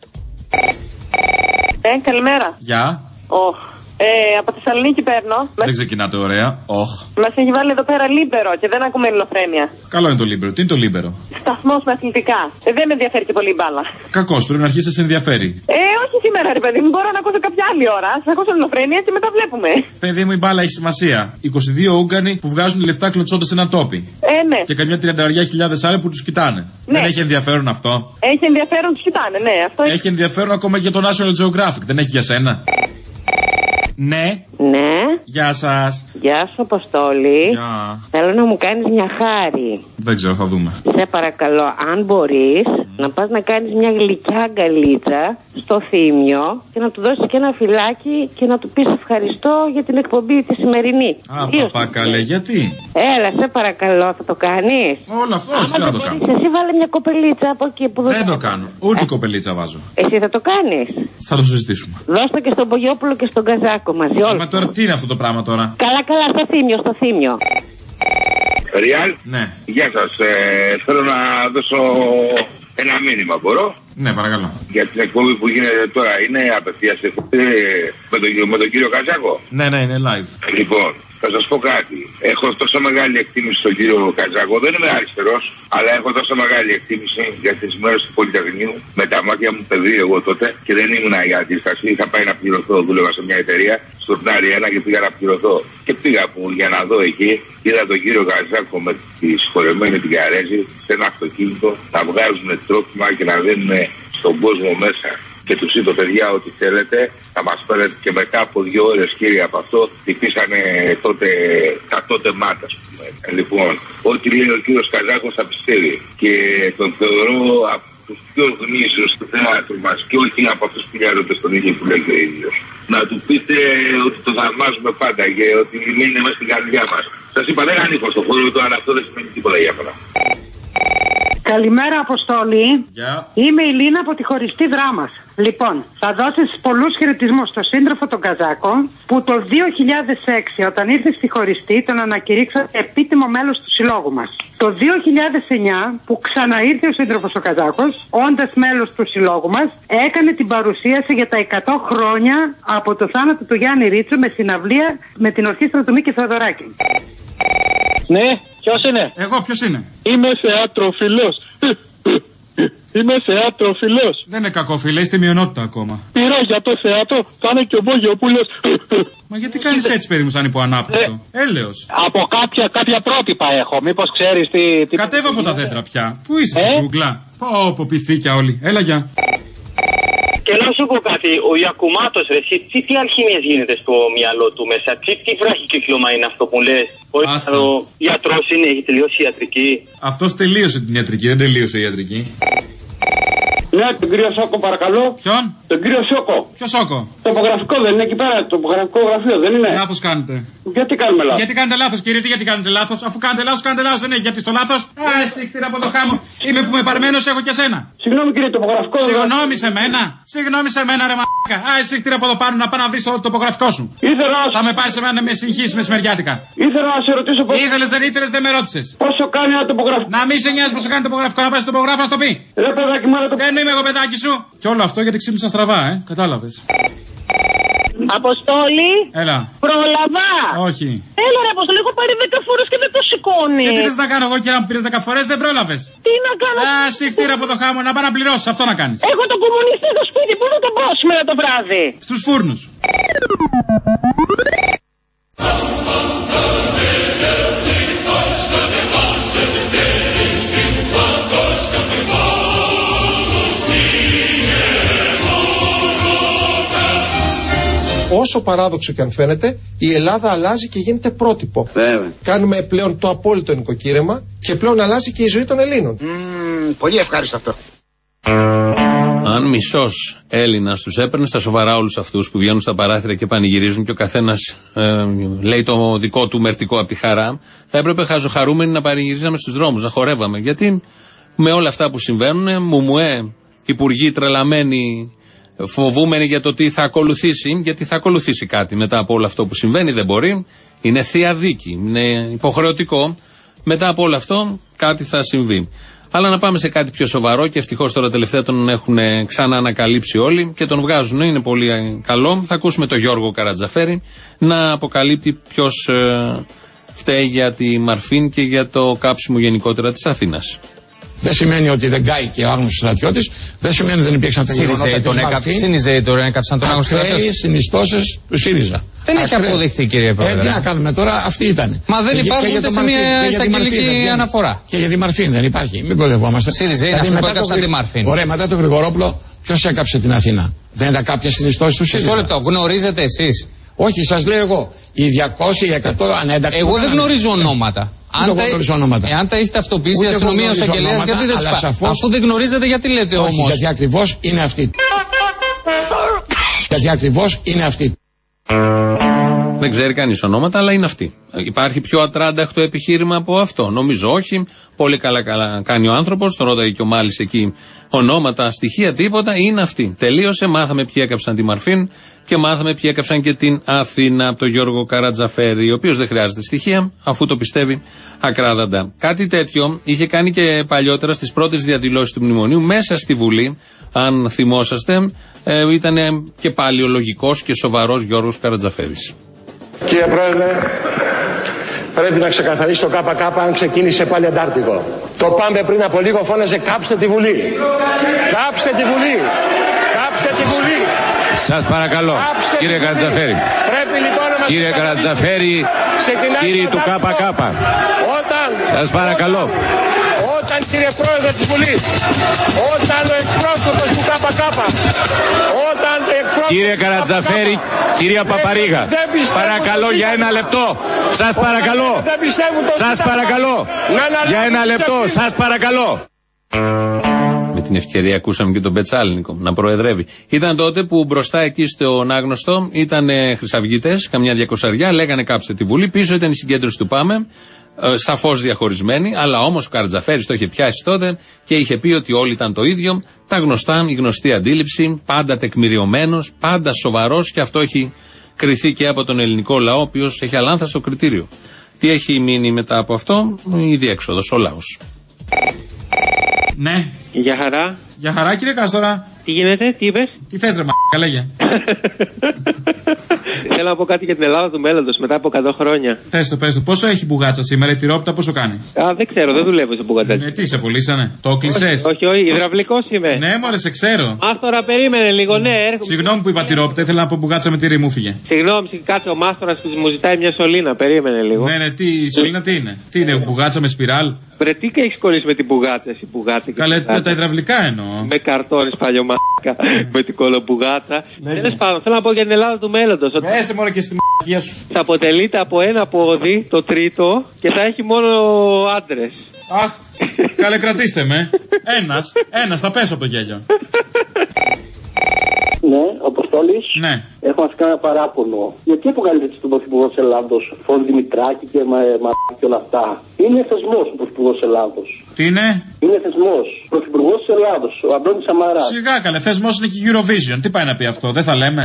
J: Ε, καλημέρα.
C: Γεια.
J: Oh. Ε, από Θεσσαλονίκη παίρνω.
C: Δεν ξεκινάτε ωραία. Oh.
J: Μας έχει βάλει εδώ πέρα Λίμπερο και δεν ακούμε ελληνοφρένεια.
C: Καλό είναι το Λίμπερο. Τι είναι το Λίμπερο?
J: Σταθμός με αθλητικά. Ε, δεν με ενδιαφέρει και πολύ μπάλα.
C: Κακός, πρέπει να αρχίσει να σε ενδιαφέρει.
J: Ε, όχι σήμερα, ρε παιδί μου. Μπορώ να ακούσω κάποια άλλη ώρα. Θα ακούσω ελληνοφρένεια και μετά βλέπουμε.
C: Παιδί μου, η μπάλα έχει σημασία. είκοσι δύο Ούγγανοι που βγάζουν λεφτά κλωτσώντας ένα τόπι.
J: Ε, ναι.
C: Και καμιά τριάντα χιλιάδες άλλοι που τους κοιτάνε. Ναι. Δεν έχει ενδιαφέρον αυτό?
J: Έχει ενδιαφέρον, τους κοιτάνε, ναι. Αυτό
C: έχει... έχει ενδιαφέρον ακόμα και το National Geographic. Δεν έχει για σένα? Ναι.
K: Ναι.
C: Γεια σας.
K: Γεια σου, Αποστόλη.
C: Γεια.
K: Θέλω να μου κάνεις μια χάρη.
C: Δεν ξέρω, θα δούμε.
K: Σε παρακαλώ, αν μπορείς, mm. να πας να κάνεις μια γλυκιά αγκαλίτσα στο Θήμιο και να του δώσεις και ένα φυλάκι και να του πεις ευχαριστώ για την εκπομπή τη σημερινή.
C: Α, παπά καλέ, γιατί?
K: Έλα, σε παρακαλώ, θα το κάνεις?
C: Όλο αυτό, όχι, δεν θα το κάνω.
K: Εσύ βάλε μια κοπελίτσα από εκεί που
C: δεν το κάνω. Ούτε κοπελίτσα βάζω.
K: Εσύ θα το κάνεις?
C: Θα το συζητήσουμε.
K: Δώσ' το και στον Μπογιόπουλο και στον Καζάκο μαζί.
C: Μα τώρα τι είναι αυτό το πράγμα τώρα?
K: Καλά, καλά, στο Θήμιο, στο Θήμιο.
L: Ριάλ.
C: Ναι.
L: Γεια σας. Ε, θέλω να δώσω ένα μήνυμα, μπορώ?
C: Ναι, παρακαλώ.
L: Για την εκπομπή που γίνεται τώρα, είναι απευθείας εκπομπή με, το, με τον κύριο Καζάκο?
C: Ναι, ναι, είναι live.
L: Λοιπόν, θα σας πω κάτι. Έχω τόσο μεγάλη εκτίμηση στον κύριο Καζάκο. Δεν είμαι αριστερός, αλλά έχω τόσο μεγάλη εκτίμηση για τις μέρες του Πολυτεχνείου. Με τα μάτια μου παιδί εγώ τότε και δεν ήμουν για αντίσταση. Είχα πάει να πληρωθώ. Δούλευα σε μια εταιρεία στο Τνάρι ένα και πήγα να πληρωθώ. Και πήγα που για να δω εκεί, είδα τον κύριο Καζάκο με τη συγχωρεμένη την Καρέζη σε ένα αυτοκίνητο να βγάζουν τρόφιμα και να δίνουν στον κόσμο μέσα. Και τους είπε, παιδιά, ό,τι θέλετε θα μας φέρετε. Και μετά από δύο ώρες, κύριε, από αυτό χτυπήσανε τότε τα τότε μάτα, ας πούμε. Λοιπόν, ό,τι λέει ο κύριος Καζάκος θα πιστεύει. Και τον θεωρώ από τους πιο γνήσιους του θέατρου μας και όχι από αυτούς που λιάζονται στον ήλιο που λέει και ο ίδιος. Να του πείτε ότι το θαυμάζουμε πάντα και ότι είναι μέσα στην καρδιά μας. Σας είπα, δεν ανήκω στο χώρο του, αλλά αυτό δεν σημαίνει τίποτα για μένα.
M: Καλημέρα, Αποστόλη.
C: Yeah.
M: Είμαι η Λίνα από τη χωριστή Δράμας. Λοιπόν, θα δώσεις πολλούς χαιρετισμούς στον σύντροφο τον Καζάκο, που το δύο χιλιάδες έξι, όταν ήρθε στη χωριστή, τον ανακηρύξατε επίτιμο μέλος του συλλόγου μας. Το δύο χιλιάδες εννιά, που ξαναήρθε ο σύντροφος ο Καζάκος, όντας μέλος του συλλόγου μας, έκανε την παρουσίαση για τα εκατό χρόνια από το θάνατο του Γιάννη Ρίτσου με συναυλία με την ορχήστρα του Μίκη Θεοδωράκη.
N: Ναι, ποιος είναι?
C: Εγώ, ποιος είναι?
N: Είμαι θεατροφιλός. Είμαι θεάτροφιλος.
O: Δεν είναι κακό, φίλε, είστε μειονότητα ακόμα.
N: Πειρά για το θεάτρο, θα είναι και ο Μπόγιοπούλος.
O: Μα γιατί κάνεις έτσι, παιδί μου, σαν υποανάπτυκτο? Ε, Έλεος.
N: Από κάποια, κάποια πρότυπα έχω, μήπως ξέρεις τι. τι
O: Κατέβα από τα δέντρα πια. Πού είσαι, ε? Σούγκλα? Πω, πω, πυθίκια όλοι. Έλα, γεια.
P: Και να σου πω κάτι, ο Ιακουμάτος, ρε, εσύ, τι, τι αλχημίες γίνεται στο μυαλό του μέσα, τι, τι βράχικυκλώμα είναι αυτό που λες? Ο ιατρός είναι, έχει τελειώσει η ιατρική.
O: Αυτός τελείωσε την ιατρική, δεν τελείωσε η ιατρική.
N: Ναι, τον κύριο Σόκο, παρακαλώ.
O: Ποιον?
N: Τον κύριο Σόκο.
O: Ποιο Σόκο?
N: Τοπογραφικό δεν είναι εκεί πέρα, το τοπογραφικό γραφείο δεν είναι?
O: Λάθος κάνετε.
N: Γιατί κάνουμε λάθος?
O: Γιατί κάνετε λάθος, κύριε, τι γιατί κάνετε λάθος? Αφού κάνετε λάθος, κάνετε λάθος, δεν έχει γιατί στο λάθος. Α, εσύ χτύρα από το χάμο. Είμαι που είμαι παρμένος, έχω και σένα.
N: Συγγνώμη κύριε, τοπογραφικό.
O: Συγγνώμη σε μένα. Συγγνώμη σε μένα, ρε μαλάκα. Α, εσύ χτύρα από εδώ πάνω να πάω να βρει το τοπογραφικό σου.
N: Ήθελα να.
O: Θα με πάρει σε μένα να με συγχύσει μεσημεριάτικα.
N: Ήθελα να σε ρωτήσω πώς.
O: Ήθελες, δεν ήθελες, δεν με ρώτησες.
N: Πόσο κάνει ένα τοπογραφικό?
O: Να μη σε νοιάζει πόσο κάνει τοπογραφικό, να πάει στο τοπογράφο να στο πει.
N: Ρε παιδάκι, μάλλον το.
O: Δεν είμαι εγώ παιδάκι σου. Και όλο αυτό γιατί ξύπνησα στραβά, ε, κατάλαβες.
J: Αποστόλη.
O: Έλα.
J: Πρόλαβα.
O: Όχι.
J: Έλα ρε Αποστόλη, έχω πάρει δέκα φορές και δεν το σηκώνει.
O: Και τι θες να κάνω εγώ, κύριε, αν μου πήρες δέκα φορές, δεν πρόλαβες.
J: Τι να κάνω?
O: Α, συχτήρα από το χάμο, να πάω να πληρώσεις, αυτό να κάνεις.
J: Έχω τον κομμουνιστή στο σπίτι, πού θα τον πάω σήμερα το βράδυ?
O: Στους φούρνους.
D: Όσο παράδοξο και αν φαίνεται, η Ελλάδα αλλάζει και γίνεται πρότυπο.
Q: Βέβαια.
D: Κάνουμε πλέον το απόλυτο νοικοκύρεμα και πλέον αλλάζει και η ζωή των Ελλήνων.
Q: Mm, πολύ ευχάριστο αυτό.
B: Αν μισός Έλληνας τους έπαιρνε στα σοβαρά όλους αυτούς που βγαίνουν στα παράθυρα και πανηγυρίζουν και ο καθένας ε, λέει το δικό του μερτικό από τη χαρά, θα έπρεπε χαζοχαρούμενοι να πανηγυρίζαμε στους δρόμους, να χορεύαμε. Γιατί με όλα αυτά που συμβαίνουν, μουμουέ, υπουργοί τρελαμένοι, φοβούμενοι για το τι θα ακολουθήσει, γιατί θα ακολουθήσει κάτι μετά από όλο αυτό που συμβαίνει, δεν μπορεί. Είναι θεία δίκη, είναι υποχρεωτικό. Μετά από όλο αυτό κάτι θα συμβεί. Αλλά να πάμε σε κάτι πιο σοβαρό και ευτυχώς τώρα τελευταία τον έχουν ξανά ανακαλύψει όλοι και τον βγάζουν, είναι πολύ καλό. Θα ακούσουμε τον Γιώργο Καρατζαφέρη να αποκαλύπτει ποιος ε, φταίει για τη Μαρφίν και για το κάψιμο γενικότερα της Αθήνας.
R: Δεν σημαίνει ότι δεν κάει και ο άγνωστος στρατιώτης, δεν σημαίνει ότι δεν υπήρξαν τα γεγονότα της Μαρφίν.
C: ΣΥΡΙΖΑ τώρα έκαψαν τον άγνωστο στρατιώτη.
R: Ακραίες συνιστώσεις του ΣΥΡΙΖΑ.
C: Δεν έχει αποδειχθεί, κύριε Πρόεδρε.
R: Ε, τι να κάνουμε τώρα, αυτή ήταν.
C: Μα δεν υπάρχει ούτε σε μια εισαγγελική αναφορά.
R: Και για τη Μαρφίν δεν υπάρχει. Μην κορδευόμαστε.
C: ΣΥΡΙΖΑ είναι αυτοί που έκαψαν τη Μαρφίν.
R: Ωραία, μετά τον Γρηγορόπουλο, ποιος έκαψε την Αθήνα? Δεν ήταν κάποια συνιστώσεις του ΣΥΡΙΖΑ?
C: Μισό λεπτό, γνωρίζετε εσείς?
R: Όχι, σας λέω εγώ. Οι διακόσιοι, οι εκατό ανένταξαν.
C: Εγώ δεν γνωρίζω ονόματα.
R: Αν τα,
C: εάν τα έχετε ταυτοποιήσει η αστυνομία ως αγγελέας, γιατί δεν τους πάει? Αφού δεν γνωρίζετε, γιατί λέτε όμως?
R: Όχι, γιατί ακριβώς είναι αυτή. γιατί ακριβώς είναι αυτή.
B: Δεν ξέρει κανείς ονόματα, αλλά είναι αυτή. Υπάρχει πιο ατράνταχτο επιχείρημα από αυτό? Νομίζω όχι. Πολύ καλά, καλά κάνει ο άνθρωπος. Τον ρώταγε και ο Μάλης εκεί ονόματα, στοιχεία, τίποτα. Είναι αυτή. Τελείωσε. Μάθαμε ποιοι έκαψαν τη Μαρφίν και μάθαμε ποιοι έκαψαν και την Αθήνα από τον Γιώργο Καρατζαφέρη, ο οποίος δεν χρειάζεται στοιχεία, αφού το πιστεύει ακράδαντα. Κάτι τέτοιο είχε κάνει και παλιότερα στις πρώτες διαδηλώσεις του Μνημονίου μέσα στη Βουλή. Αν θυμόσαστε, ε, ήταν και πάλι ο λογικός και σοβαρός Γιώργος Καρατζαφέρης.
S: Κύριε Πρόεδρε, πρέπει να ξεκαθαρίσει το ΚΚ αν ξεκίνησε πάλι Αντάρτικο. Το Πάμπε πριν από λίγο φώναζε κάψτε τη Βουλή. Κάψτε τη Βουλή. Κάψτε τη Βουλή.
T: Σας παρακαλώ, κάψτε κύριε Καρατζαφέρη.
S: Πρέπει λοιπόν να μας
T: κύριε Καρατζαφέρη, κύριε του ΚΚ.
S: Όταν...
T: Σας παρακαλώ.
S: Όταν, κύριε Πρόεδρε της Βουλής, όταν ο εκπρόσωπος του ΚΚ, όταν ο εκπρόσωπος...
T: Κύριε Καρατζαφέρη, κυρία Παπαρίγα, παρακαλώ για ένα λεπτό. Σας παρακαλώ. Σας παρακαλώ. Για ένα λεπτό, σας παρακαλώ.
B: Με την ευκαιρία ακούσαμε και τον Πετσάλινικο να προεδρεύει. Ήταν τότε που μπροστά εκεί στον άγνωστο ήταν χρυσαυγίτες, καμιά διακοσαριά, λέγανε κάψτε τη Βουλή. Πίσω ήταν η συγκέντρωση του Πάμε. Ε, σαφώς διαχωρισμένοι, αλλά όμως ο Καρατζαφέρης το είχε πιάσει τότε και είχε πει ότι όλοι ήταν το ίδιο. Τα γνωστά, η γνωστή αντίληψη, πάντα τεκμηριωμένος, πάντα σοβαρός, και αυτό έχει κριθεί και από τον ελληνικό λαό, ο οποίος έχει αλάνθαστο κριτήριο. Τι έχει μείνει μετά από αυτό? Η διέξοδος, ο λαός.
O: Ναι.
P: Γεια χαρά.
O: Γεια χαρά, κύριε Κάστορα.
P: Τι γίνεται, τι είπες?
O: Τι θες ρε μ***, λέγε.
U: Θέλω να πω κάτι για την Ελλάδα του μέλλοντος μετά από εκατό χρόνια.
O: Πες το, πες το. Πόσο έχει μπουγάτσα σήμερα, η τυρόπιτα πόσο κάνει?
U: Α, δεν ξέρω, δεν δουλεύω σε μπουγάτσα.
O: Ναι, τι σε πουλήσανε, το κλεισές?
U: Όχι, όχι, υδραυλικός είμαι.
O: Ναι, μωρέ, σε ξέρω.
U: Μάστορα, περίμενε λίγο, ναι, έρχομαι.
O: Συγγνώμη που είπα τυρόπιτα, ήθελα να πω μπουγάτσα με τυρί, μου φύγε.
U: Συγγνώμη, κάτσε, ο μάστορας μου ζητάει μια σωλήνα, περίμενε λίγο.
O: Ναι, ναι, τι, η σωλήνα τι είναι? Τι είναι, μπουγάτσα με σπιράλ?
U: Βρε, τι έχει κολλήσει με την μπουγάτσα, εσύ μπουγάτσα.
O: Καλέ, τα υδραυλικά εννοώ.
U: Με καρτόνι παλιωμάκα, με την κολομπουγάτσα. Τέλος πάντων, θέλω να πω για την Ελλάδα του μέλλοντος.
O: Έσε μόνο και στη μ***κία σου.
U: Θα αποτελείται από ένα πόδι, το τρίτο, και θα έχει μόνο άντρες.
O: Αχ, καλέ, κρατήστε με. Ένας, ένας, θα πέσω από το γέλιο.
V: Ναι, ο Αποστόλης.
O: Ναι.
V: Έχω να σου κάνω ένα παράπονο. Γιατί αποκαλύπτεται τον Πρωθυπουργό της Ελλάδος, Φων Δημητράκη και μα, μα, και όλα αυτά? Είναι θεσμός ο Πρωθυπουργός της Ελλάδος.
O: Τι είναι?
V: Είναι θεσμός. Πρωθυπουργός της Ελλάδος, ο Αντώνης Σαμαράς.
O: Σιγά καλέ, θεσμός είναι και Eurovision. Τι πάει να πει αυτό, δεν θα λέμε?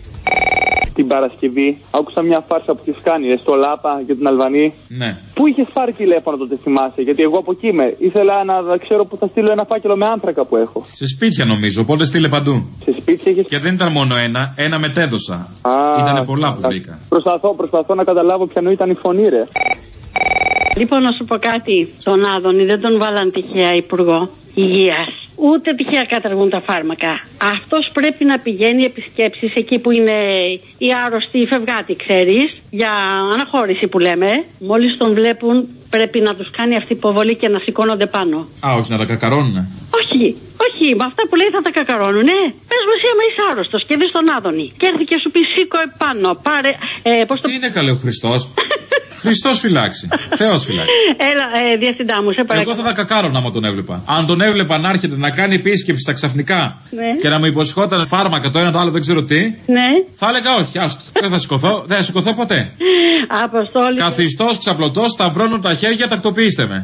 V: Την Παρασκευή άκουσα μια φάρσα που τη κάνει στο Λάπα για την Αλβανή.
O: Ναι.
V: Πού είχε πάρει τηλέφωνο τότε, θυμάσαι? Γιατί εγώ από εκεί είμαι. Ήθελα να ξέρω που θα στείλω ένα φάκελο με άνθρακα που έχω.
O: Σε σπίτια νομίζω, οπότε στείλε παντού.
V: Σε σπίτια είχε.
O: Και δεν ήταν μόνο ένα, ένα μετέδωσα. Ήτανε πολλά που βρήκα.
V: Προσπαθώ, προσπαθώ να καταλάβω ποιανού ήταν η φωνή, ρε.
W: Λοιπόν, να σου πω κάτι. Τον Άδωνη δεν τον βάλαν τυχαία υπουργό υγείας. Ούτε τυχαία καταργούν τα φάρμακα. Αυτός πρέπει να πηγαίνει επισκέψεις εκεί που είναι οι άρρωστοι, οι φευγάτοι, ξέρεις, για αναχώρηση που λέμε. Μόλις τον βλέπουν πρέπει να τους κάνει αυτή υποβολή και να σηκώνονται πάνω.
O: Α, όχι να τα κακαρώνουνε.
W: Όχι, όχι, με αυτά που λέει θα τα κακαρώνουνε. Πες μου εσύ άμα είσαι άρρωστος και δεις τον Άδωνη και έρθει και σου πει σήκω επάνω, πάρε... Ε, πώς το...
O: Τι είναι καλέ ο Χριστός? Χριστός φυλάξει. Θεός φυλάξει.
W: Έλα, ε, διευθυντά μου, σε παρακαλώ.
O: Εγώ θα τα κακάρωνα άμα τον έβλεπα. Αν τον έβλεπα να έρχεται να κάνει επίσκεψη στα ξαφνικά, ναι, και να μου υποσχόταν φάρμακα το ένα το άλλο δεν ξέρω τι,
W: ναι, θα
O: έλεγα όχι, άστο. Δεν θα σηκωθώ, δεν θα σηκωθώ ποτέ.
W: Αποστόλη.
O: Καθιστός, ξαπλωτός, σταυρώνω τα χέρια, τακτοποιήστε με.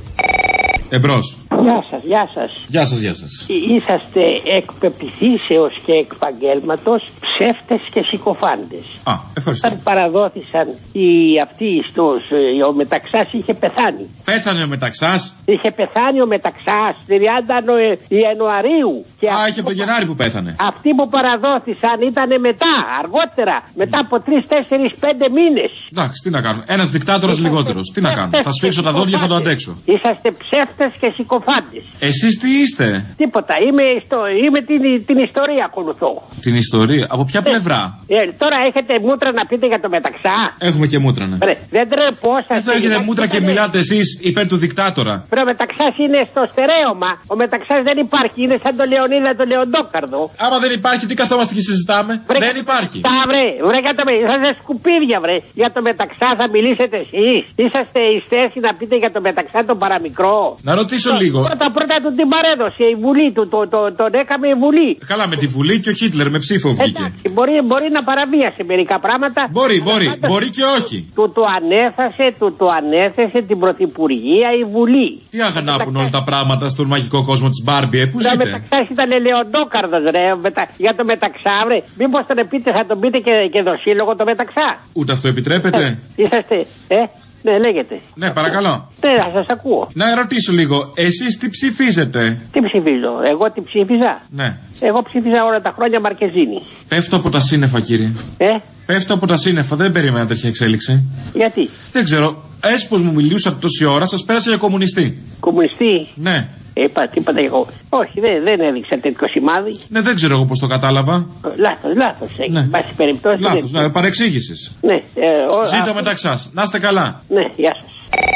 O: Εμπρός.
X: Γεια σας, γεια σας.
O: Γεια σας, γεια σας.
X: Είσαστε εκ πεποιθήσεως και εκ επαγγέλματος ψεύτες και συκοφάντες.
O: Α, ευχαριστώ.
X: Όταν παραδόθησαν οι αυτοί στους, ο Μεταξάς είχε πεθάνει.
O: Πέθανε ο Μεταξάς.
X: Είχε πεθάνει ο Μεταξάς τριάντα Ιανουαρίου.
O: Και Α, είχε από το Γενάρη που πέθανε.
X: Αυτοί που παραδόθησαν ήταν μετά, αργότερα, μετά από τρεις, τέσσερις, πέντε μήνες.
O: Εντάξει, τι να κάνουμε. Ένας δικτάτορας λιγότερος. Τι να κάνουμε. Θα σφίξω τα δόντια, θα το αντέξω.
X: Είσαστε ψεύτες και συκοφάντες.
O: Εσείς τι είστε?
X: Τίποτα. Είμαι, στο, είμαι την, την ιστορία ακολουθώ.
O: Την ιστορία. Από ποια πλευρά?
X: Ε, ε, τώρα έχετε μούτρα να πείτε για το Μεταξά?
O: Έχουμε και μούτρα, ναι.
X: Ρε, δεν τρεπόσαστε.
O: Δεν θα έχετε μούτρα και μιλάτε εσείς υπέρ του δικτάτορα.
X: Ρε, ο Μεταξάς είναι στο στερέωμα. Ο Μεταξάς δεν υπάρχει. Είναι σαν το Λεωνίδα το Λεοντόκαρδο.
O: Άμα δεν υπάρχει, τι καθόμαστε και συζητάμε?
X: Βρε,
O: δεν υπάρχει.
X: Τα βρε, βρε για το είσαστε σκουπίδια, βρε. Για το Μεταξά θα μιλήσετε εσείς? Είσαστε εις θέση να πείτε για το Μεταξά τον παραμικρό?
O: Να ρωτήσω λίγο.
X: Πρώτα πρώτα του την παρέδωσε η Βουλή του, το, το, τον έκαμε η Βουλή.
O: Καλά, με τη Βουλή και ο Χίτλερ με ψήφο βγήκε.
X: Εντάξει, μπορεί, μπορεί να παραβίασε μερικά πράγματα.
O: Μπορεί, μπορεί, πάντα, μπορεί και όχι.
X: Του το ανέθασε, του το ανέθεσε την Πρωθυπουργία η Βουλή.
O: Τι αγανάπουν όλα τα πράγματα στον μαγικό κόσμο της Μπάρμπι, ε, που ζείτε?
X: Το Μεταξάς ήταν Λεοντόκαρδος, ρε, μετα, για το Μεταξά, βρε. Μήπως τον πείτε, θα τον πείτε και, και δοσύλλογο το Μεταξά?
O: Ούτε αυτό επιτρέπετε?
X: Ε, είσαστε, ε. Ναι, λέγεται.
O: Ναι, παρακαλώ.
X: Ναι, θα σας ακούω.
O: Να ρωτήσω λίγο, εσείς τι ψηφίζετε?
X: Τι ψηφίζω, εγώ τι ψήφιζα?
O: Ναι.
X: Εγώ ψήφιζα όλα τα χρόνια Μαρκεζίνη.
O: Πέφτω από τα σύννεφα, κύριε.
X: Ε?
O: Πέφτω από τα σύννεφα, δεν περίμενα τέτοια εξέλιξη.
X: Γιατί?
O: Δεν ξέρω, έτσι πως μου μιλούσατε τόση ώρα, σας πέρασα για κομμουνιστή.
X: Κομμουνιστή?
O: Ναι.
X: Είπα, τι είπατε εγώ? Όχι, δεν, δεν έδειξα τέτοιο σημάδι.
O: Ναι, δεν ξέρω εγώ πώς το κατάλαβα.
X: Λάθος, λάθος. Έχει
O: ναι.
X: πάση περιπτώσει.
O: Λάθος, ναι, παρεξήγησης.
X: Ναι. Ε, ο,
O: Ζήτω Μεταξάς. Να είστε καλά.
X: Ναι, γεια σας.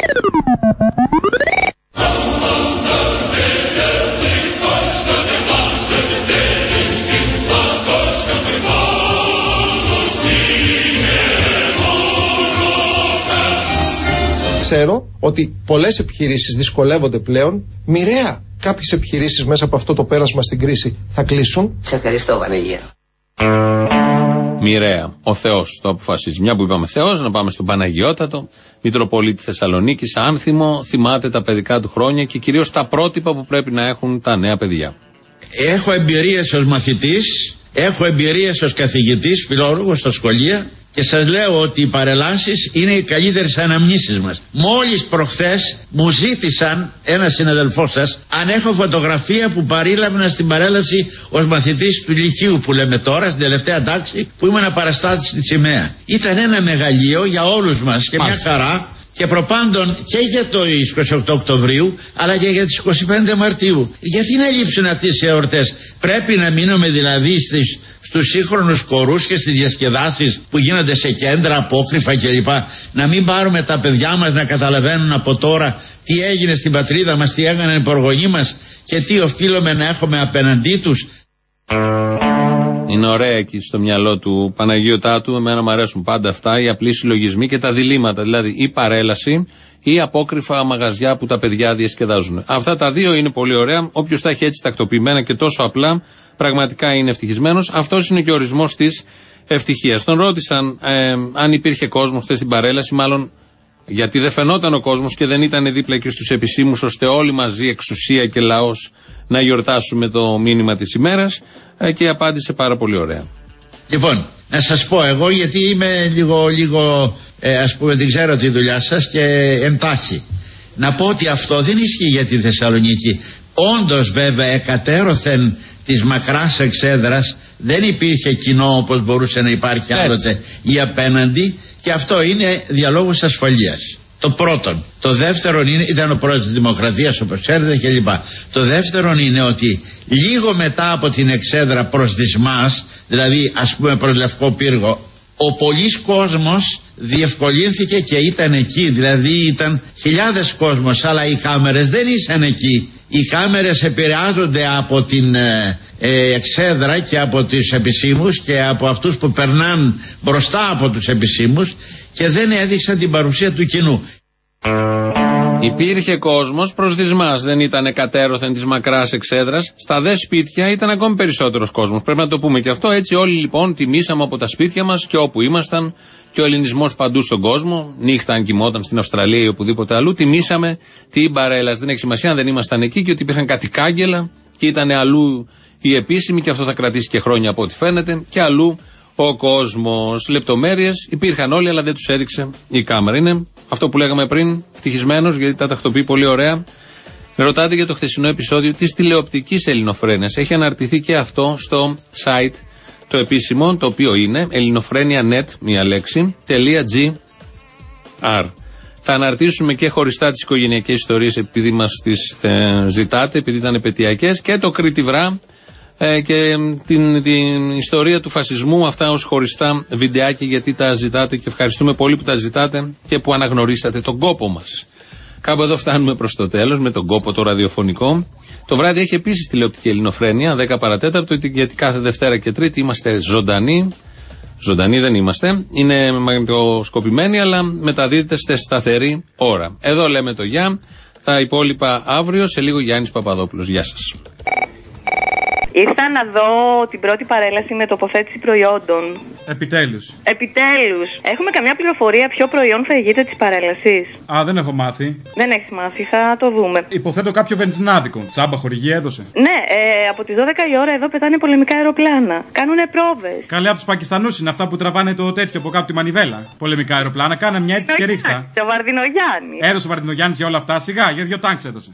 D: Ξέρω ότι πολλές επιχειρήσεις δυσκολεύονται πλέον. Μοιραία κάποιες επιχειρήσεις μέσα από αυτό το πέρασμα στην κρίση θα κλείσουν.
Y: Σε ευχαριστώ, Βανεγία.
B: Μοιραία. Ο Θεός το αποφασίζει. Μια που είπαμε Θεός, να πάμε στον Παναγιώτατο, Μητροπολίτη Θεσσαλονίκης, άνθιμο, θυμάται τα παιδικά του χρόνια και κυρίως τα πρότυπα που πρέπει να έχουν τα νέα παιδιά.
Z: Έχω εμπειρίες ως μαθητής, έχω εμπειρίες ως καθηγητής, φιλόλογος στα σχολεία
A: Και σας λέω ότι οι παρελάσεις είναι οι καλύτερες αναμνήσεις μας. Μόλις προχθές μου ζήτησαν ένας συναδελφός σας αν έχω φωτογραφία που παρήλαβνα στην παρέλαση ως μαθητής του Λυκείου που λέμε τώρα, στην τελευταία τάξη, που ήμουν παραστάτης στη Σημαία. Ήταν ένα μεγαλείο για όλους μας και μια χαρά. Και προπάντων και για το είκοσι οκτώ Οκτωβρίου αλλά και για τις είκοσι πέντε Μαρτίου. Γιατί να λείψουν αυτές οι εορτές? Πρέπει να μείνουμε δηλαδή στις, στους σύγχρονους χορούς και στις διασκεδάσεις που γίνονται σε κέντρα, απόκρυφα κλπ. Να μην πάρουμε τα παιδιά μας να καταλαβαίνουν από τώρα τι έγινε στην πατρίδα μας, τι έκαναν οι προγονείς μας και τι οφείλουμε να έχουμε απέναντί τους.
B: Είναι ωραία εκεί στο μυαλό του Παναγίου Τάτου. Εμένα μου αρέσουν πάντα αυτά, οι απλοί συλλογισμοί και τα διλήμματα. Δηλαδή η παρέλαση ή απόκρυφα μαγαζιά που τα παιδιά διασκεδάζουν. Αυτά τα δύο είναι πολύ ωραία. Όποιος τα έχει έτσι τακτοποιημένα και τόσο απλά, πραγματικά είναι ευτυχισμένος. Αυτός είναι και ο ορισμός της ευτυχίας. Τον ρώτησαν ε, αν υπήρχε κόσμος χθες στην παρέλαση, μάλλον γιατί δεν φαινόταν ο κόσμος και δεν ήταν δίπλα και στους επισήμους, ώστε όλοι μαζί, εξουσία και λαός, να γιορτάσουμε το μήνυμα της ημέρας, και απάντησε πάρα πολύ ωραία.
A: Λοιπόν, να σας πω εγώ, γιατί είμαι λίγο, λίγο ε, ας πούμε, δεν ξέρω τη δουλειά σας και εντάχει. Να πω ότι αυτό δεν ισχύει για τη Θεσσαλονίκη. Όντως βέβαια εκατέρωθεν της μακράς εξέδρας δεν υπήρχε κοινό όπως μπορούσε να υπάρχει άλλοτε ή απέναντι, και αυτό είναι διαλόγους ασφαλείας. Το πρώτον. Το δεύτερον είναι, ήταν ο πρόεδρος της Δημοκρατίας όπως ξέρετε κλπ. Το δεύτερον είναι ότι λίγο μετά από την εξέδρα προς Δυσμάς, δηλαδή ας πούμε προς Λευκό Πύργο, ο πολλής κόσμος διευκολύνθηκε και ήταν εκεί, δηλαδή ήταν χιλιάδες κόσμος, αλλά οι κάμερες δεν ήσαν εκεί. Οι κάμερες επηρεάζονται από την ε, ε, εξέδρα και από τους επισήμους και από αυτούς που περνάνε μπροστά από τους επισήμους και δεν έδειξαν την παρουσία του κοινού.
B: Υπήρχε κόσμος προς Δυσμάς, δεν ήταν εκατέρωθεν της μακράς εξέδρας. Στα δε σπίτια ήταν ακόμη περισσότερος κόσμος. Πρέπει να το πούμε και αυτό. Έτσι, όλοι λοιπόν τιμήσαμε από τα σπίτια μας και όπου ήμασταν, και ο ελληνισμός παντού στον κόσμο. Νύχτα, αν κοιμόταν στην Αυστραλία ή οπουδήποτε αλλού, τιμήσαμε την παρέλαση. Δεν έχει σημασία αν δεν ήμασταν εκεί και ότι υπήρχαν κάτι κάγκελα και ήταν αλλού οι επίσημοι, και αυτό θα κρατήσει και χρόνια από ό,τι φαίνεται, και αλλού ο κόσμος. Λεπτομέρειες υπήρχαν όλοι, αλλά δεν τους έδειξε η κάμερα. Είναι αυτό που λέγαμε πριν, ευτυχισμένος, γιατί τα τακτοποιεί πολύ ωραία. Με ρωτάτε για το χθεσινό επεισόδιο της τηλεοπτικής ελληνοφρένειας. Έχει αναρτηθεί και αυτό στο site το επίσημο, το οποίο είναι ελληνοφρένια.net, μία λέξη, .gr. Θα αναρτήσουμε και χωριστά τις οικογενειακές ιστορίες, επειδή μας τις ε, ζητάτε, επειδή ήταν επαιτειακές, και το Κρήτη Βρά ε, και την, την ιστορία του φασισμού, αυτά ως χωριστά βιντεάκια, γιατί τα ζητάτε και ευχαριστούμε πολύ που τα ζητάτε και που αναγνωρίσατε τον κόπο μας. Κάπου εδώ φτάνουμε προς το τέλος με τον κόπο το ραδιοφωνικό. Το βράδυ έχει επίσης τηλεοπτική ελληνοφρένεια, δέκα παρατέταρτο, γιατί κάθε Δευτέρα και Τρίτη είμαστε ζωντανοί. Ζωντανοί δεν είμαστε, είναι μαγνητοσκοπημένοι, αλλά μεταδίδεται στη σταθερή ώρα. Εδώ λέμε το γεια, τα υπόλοιπα αύριο, σε λίγο Γιάννης Παπαδόπουλος. Γεια σας.
J: Ήρθα να δω την πρώτη παρέλαση με τοποθέτηση προϊόντων.
O: Επιτέλους.
J: Επιτέλους. Έχουμε καμιά πληροφορία ποιο προϊόν θα ηγείται της παρέλασης?
O: Α, δεν έχω μάθει.
J: Δεν έχεις μάθει, θα το δούμε.
O: Υποθέτω κάποιο βενζινάδικο. Τσάμπα χορηγία έδωσε.
J: Ναι, ε, από τις δώδεκα η ώρα εδώ πετάνε πολεμικά αεροπλάνα. Κάνουνε πρόβες.
O: Καλή, από τους Πακιστανούς είναι αυτά που τραβάνε το τέτοιο από κάτω τη μανιβέλα. Πολεμικά αεροπλάνα, κάνα μια έτσι και ρίξτα.
J: Το Βαρδινογιάννη.
O: Έδωσε ο Βαρδινογιάννης για όλα αυτά, σιγά, για δύο τάγκς έδωσε.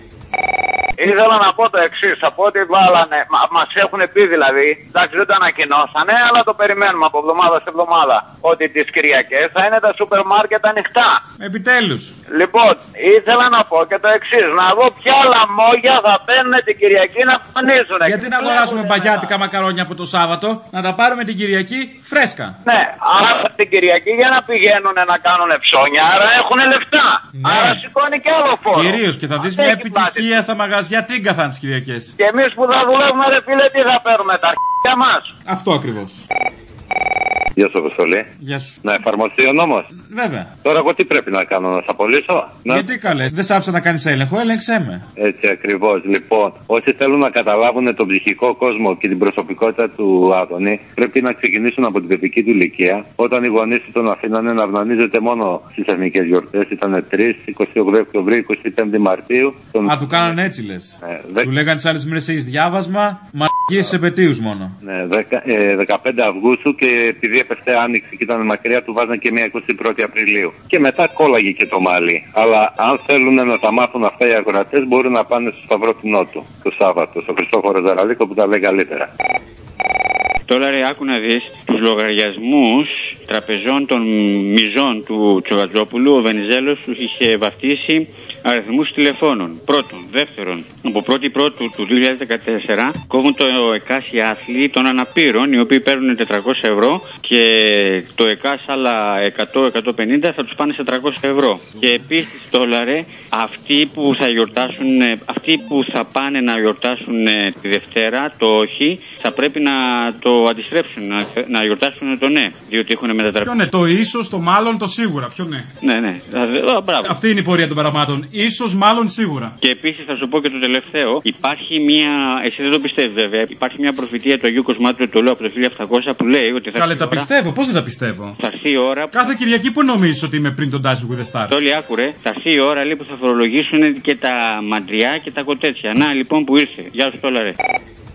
E: Ήθελα να πω το εξής, από ό,τι βάλανε, μας έχουν πει δηλαδή, εντάξει δεν το ανακοινώσανε, αλλά το περιμένουμε από εβδομάδα σε εβδομάδα, ότι τις Κυριακές θα είναι τα σούπερ μάρκετ ανοιχτά.
O: Επιτέλους.
E: Λοιπόν, ήθελα να πω και το εξής, να δω ποια λαμόγια θα παίρνουν την Κυριακή να φανίζουν.
O: Γιατί να αγοράσουμε μπαγιάτικα μακαρόνια από το Σάββατο, να τα πάρουμε την Κυριακή φρέσκα.
E: Ναι, άρα την Κυριακή για να πηγαίνουν να κάνουν ψώνια, άρα έχουν λεφτά. Ναι. Άρα σηκώνει και άλλο φόρο.
O: Κυρίως, και θα δεις μια επιτυχία στα μαγαζιά. Γιατί εγκαθάνε τις Κυριακές.
E: Και εμείς που θα δουλεύουμε, ρε φίλε, τι θα παίρνουμε, τα αρχίδια μας.
O: Αυτό ακριβώς.
F: Γεια σου, Αποστολή.
O: Γεια σου.
F: Να εφαρμοστεί ο νόμος.
O: Βέβαια.
F: Τώρα εγώ τι πρέπει να κάνω, να σε απολύσω? Να...
O: Γιατί καλέ, δεν σ' άφησα να κάνεις έλεγχο, έλεγξέ με.
F: Έτσι ακριβώς. Λοιπόν, όσοι θέλουν να καταλάβουν τον ψυχικό κόσμο και την προσωπικότητα του Άδωνη, πρέπει να ξεκινήσουν από την παιδική του ηλικία. Όταν οι γονείς του τον αφήνανε να αυνανίζεται μόνο στις εθνικές γιορτές, ήταν τρεις, εικοστή όγδοη Οκτωβρίου, εικοστή πέμπτη Μαρτίου. Τον...
O: Α, του κάνανε έτσι λες.
F: Ε, δε...
O: Του λέγανε τις άλλες μέρες έχεις διάβασμα, μα Στις επετείους μόνο.
F: Ναι, δεκαπέντε Αυγούστου και επειδή έπεφτε άνοιξη και ήταν μακριά, του βάζαν και μια εικοστή πρώτη Απριλίου. Και μετά κόλλαγε και το μάλι. Αλλά αν θέλουν να τα μάθουν αυτά οι ακροατές, μπορούν να πάνε στο Σταυρό του Νότου το Σάββατο, στο Χριστόφορο Ζαραλίκο που τα λέει καλύτερα.
G: Τώρα ρε, άκου να δεις τους λογαριασμούς τραπεζών των μιζών του Τσοβατζόπουλου. Ο Βενιζέλος τους είχε βαφτίσει αριθμούς τηλεφώνων. Πρώτον. Δεύτερον, από πρώτη Πρώτου του δύο χιλιάδες δεκατέσσερα κόβουν το ΕΚΑΣ οι άθλοι των αναπήρων, οι οποίοι παίρνουν τετρακόσια ευρώ, και το ΕΚΑΣ άλλα εκατό με εκατόν πενήντα θα τους πάνε σε τριακόσια ευρώ. Και επίσης, δόλαρε, αυτοί που θα γιορτάσουν, αυτοί που θα πάνε να γιορτάσουν τη Δευτέρα, το όχι, θα πρέπει να το αντιστρέψουν, να, να γιορτάσουν το ναι, διότι έχουν μετατραπεί.
O: Ποιο ναι, το ίσως, το μάλλον, το σίγουρα. Ποιο ναι.
G: Ναι, ναι.
O: Αυτή είναι η πορεία των πραγμάτων. Ίσως, μάλλον, σίγουρα.
G: Και επίσης θα σου πω και το τελευταίο. Υπάρχει μια. Εσύ δεν το πιστεύεις βέβαια. Υπάρχει μια προφητεία του Αγίου Κοσμάτου του Λόου από το χίλια επτακόσια που λέει ότι θα.
O: Καλέ, τα ώρα... πιστεύω. Πώς δεν τα πιστεύω.
G: Θα έρθει η ώρα.
O: Κάθε Κυριακή που νομίζεις ότι είμαι πριν τον Dancing with the Stars.
G: Όλοι άκουρε. Θα έρθει η ώρα λέει που θα φορολογήσουν και τα μαντριά και τα κοτέτσια. Να λοιπόν που ήρθε. Γεια σου τώρα ρε.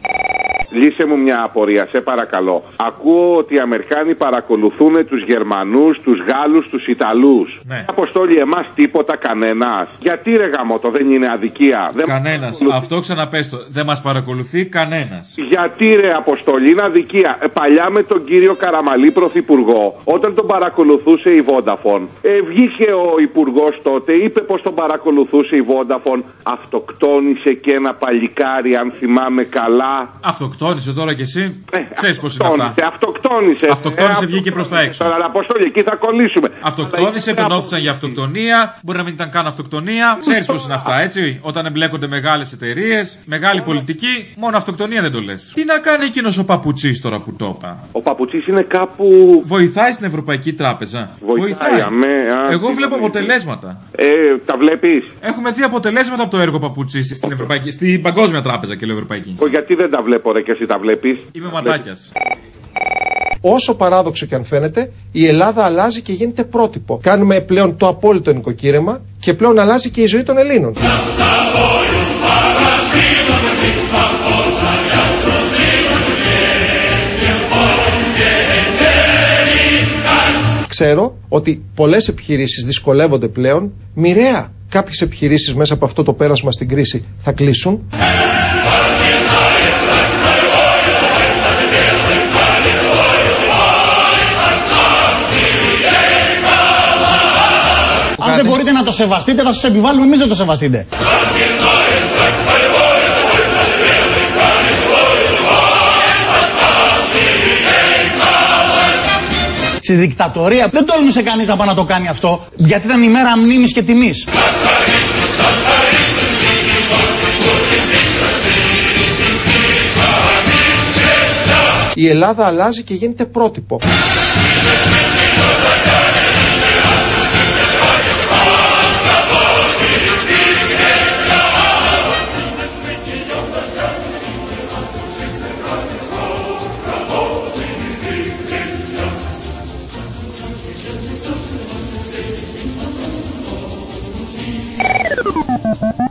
H: Λύσε μου μια απορία, σε παρακαλώ. Ακούω ότι οι Αμερικάνοι παρακολουθούν τους Γερμανούς, τους Γάλλους, τους Ιταλούς.
O: Ναι.
H: Αποστόλη, εμάς τίποτα, κανένας. Γιατί ρε γαμώτο, δεν είναι αδικία.
O: Κανένας. Δεν... Αυτό ξαναπες το. Δεν μας παρακολουθεί κανένας.
H: Γιατί ρε Αποστόλη, είναι αδικία. Ε, παλιά με τον κύριο Καραμαλή πρωθυπουργό, όταν τον παρακολουθούσε η Vodafone, ε, βγήκε ο υπουργός τότε, είπε πως τον παρακολουθούσε η Vodafone, αυτοκτόνησε και ένα παλικάρι, αν θυμάμαι καλά.
O: Αυτοκτόνησε τώρα κι εσύ. Ε, Ξέρεις πώς είναι αυτά.
H: Αυτοκτόνησε.
O: Αυτοκτόνησε, ε, βγήκε προς τα έξω.
H: Τώρα, Αποστόλη, εκεί θα κολλήσουμε.
O: Αυτοκτόνησε, τον όθησαν για αυτοκτονία. Μπορεί να μην ήταν καν αυτοκτονία. Ξέρεις πώς είναι αυτά, έτσι. Όταν εμπλέκονται μεγάλες εταιρείες, μεγάλη πολιτική, μόνο αυτοκτονία δεν το λες. Τι να κάνει εκείνος ο Παπουτσής τώρα που το είπα.
H: Ο Παπουτσής είναι κάπου.
O: Βοηθάει στην Ευρωπαϊκή Τράπεζα.
H: Βοηθάει. Βοηθάει. Αμέ, α,
O: Εγώ βλέπω αποτελέσματα.
H: Ε, τα βλέπεις.
O: Έχουμε δει αποτελέσματα από το έργο Παπουτσής στην, Ευρωπαϊκή, στην Παγκόσμια Τράπεζα και λέω Ευρωπαϊκή.
H: Ο, γιατί δεν τα βλέπω, ρε, και εσύ τα βλέπεις.
O: Είμαι ματάκιας.
D: Όσο παράδοξο και αν φαίνεται, η Ελλάδα αλλάζει και γίνεται πρότυπο. Κάνουμε πλέον το απόλυτο νοικοκύρεμα και πλέον αλλάζει και η ζωή των Ελλήνων. Ξέρω ότι πολλές επιχειρήσεις δυσκολεύονται πλέον. Μοιραία κάποιες επιχειρήσεις μέσα από αυτό το πέρασμα στην κρίση θα κλείσουν.
I: Αν δεν μπορείτε να το σεβαστείτε, θα σας επιβάλλουμε εμείς να το σεβαστείτε. Στη δικτατορία δεν τόλμησε κανείς να πάει να το κάνει αυτό, γιατί ήταν η μέρα μνήμης και τιμής.
D: Η Ελλάδα αλλάζει και γίνεται πρότυπο.
K: Thank you.